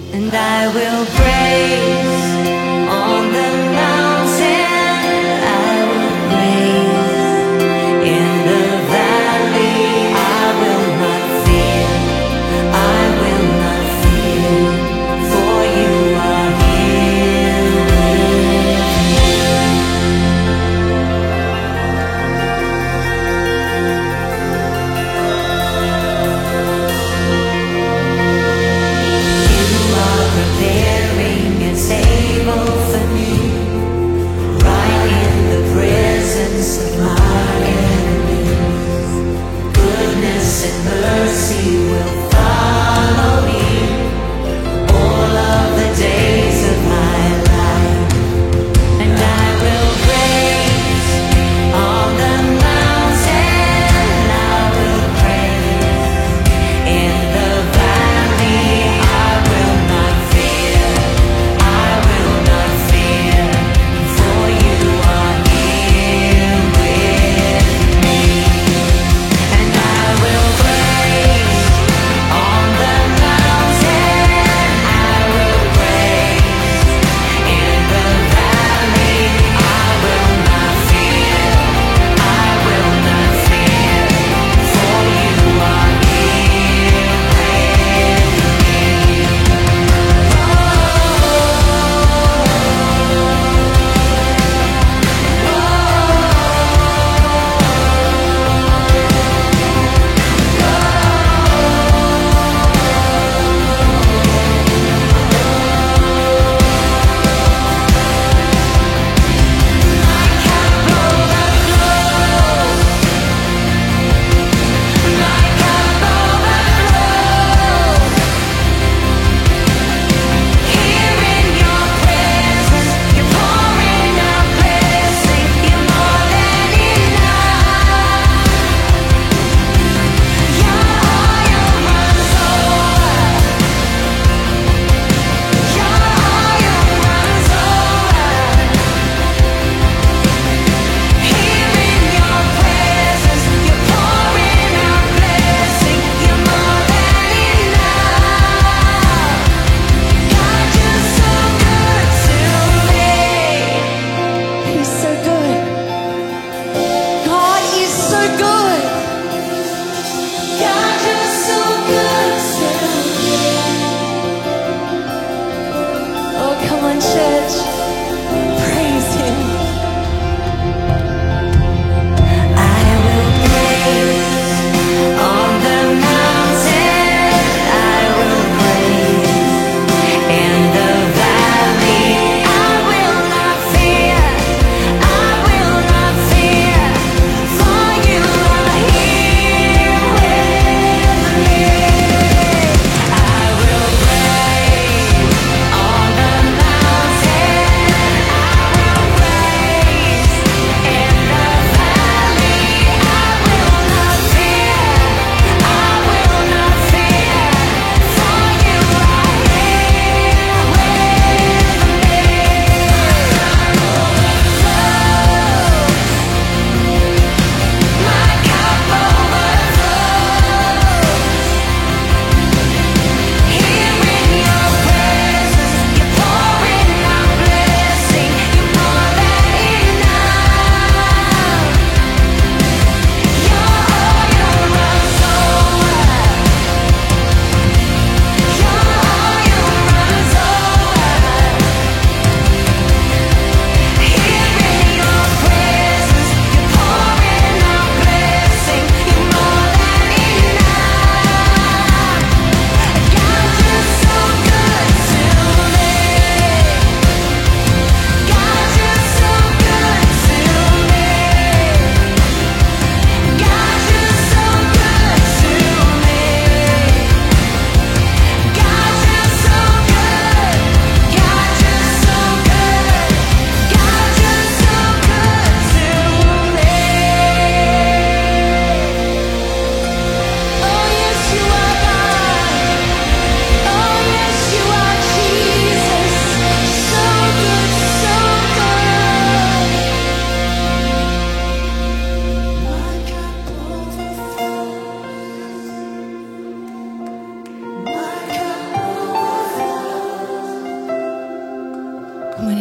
And I will praise on the mountain, I will praise in the valley. I will not fear, I will not fear, for you are here with me. You are preparing and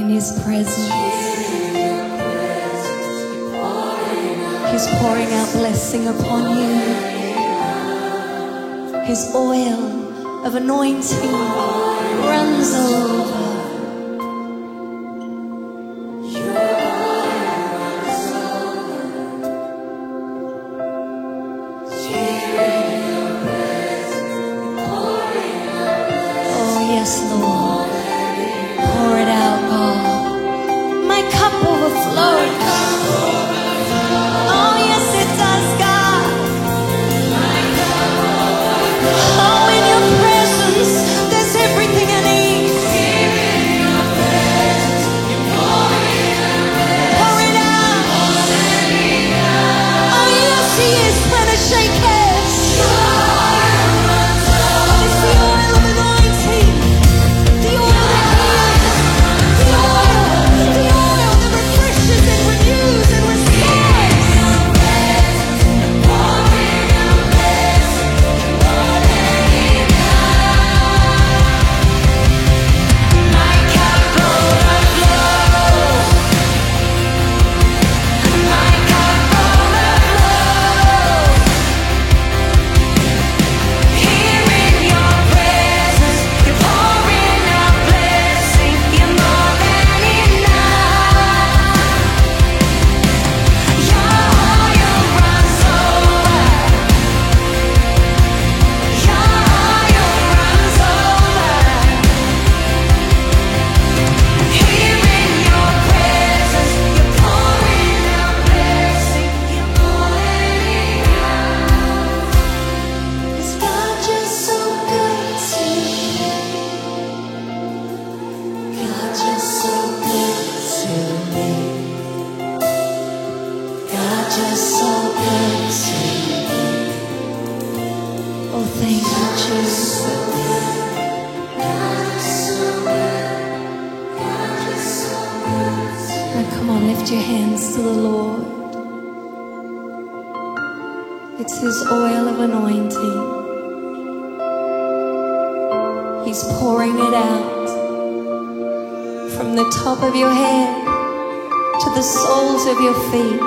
in His presence. He's pouring out blessing upon you. His oil of anointing runs over. Oh yes, Lord. Pour it out, God. My cup overflows. Oh yes, it does, God. Oh, in your presence, there's everything I need. Pour it out. Oh yes, He is. Let us shake hands. It's the oil of anointing. The oil that heals. The oil that refreshes and renews and restores. My cup overflows. My cup overflows. Here in your presence, you're pouring out blessing. You're more than enough. Your oil runs over. Your oil runs over. Here in your presence, you're pouring out blessing. You're more than enough. 'Cause God, you're so good to me. God, you're so good to me. God, you're so good to me. Oh, thank you, Jesus. Now come on, lift your hands to the Lord. It's His oil of anointing. He's pouring it out from the top of your head to the soles of your feet.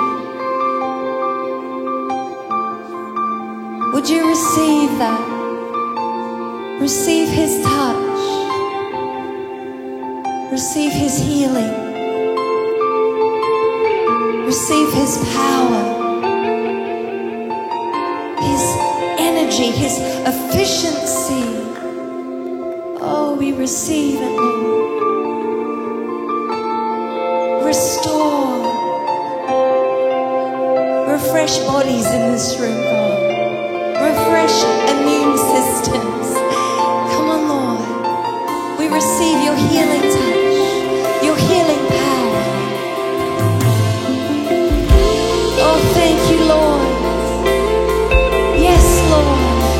Would you receive that? Receive His touch. Receive His healing. Receive His power. His energy, His efficiency. Oh, we receive it, Lord. Restore. Refresh bodies in this room, God. Refresh immune systems. Come on, Lord. We receive your healing touch, your healing power. Oh, thank you, Lord. Yes, Lord.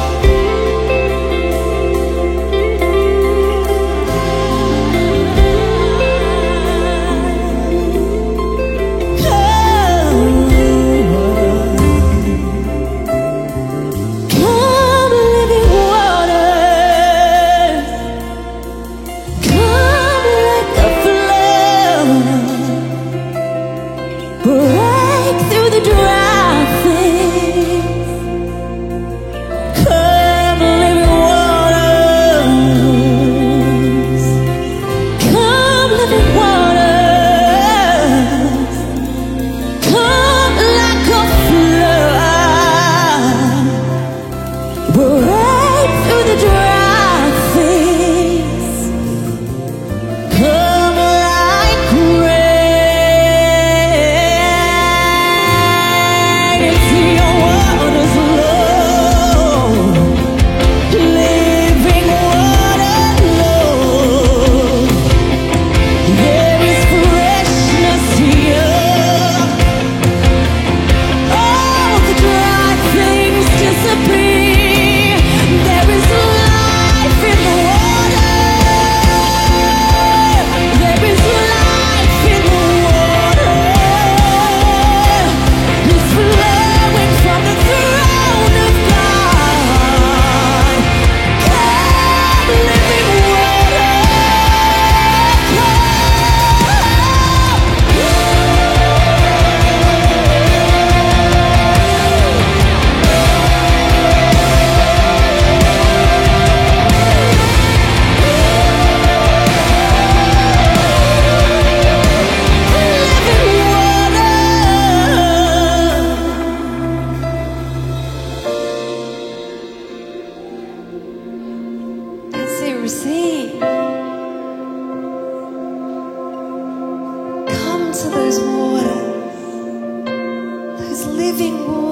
Come, living water. Come, living water.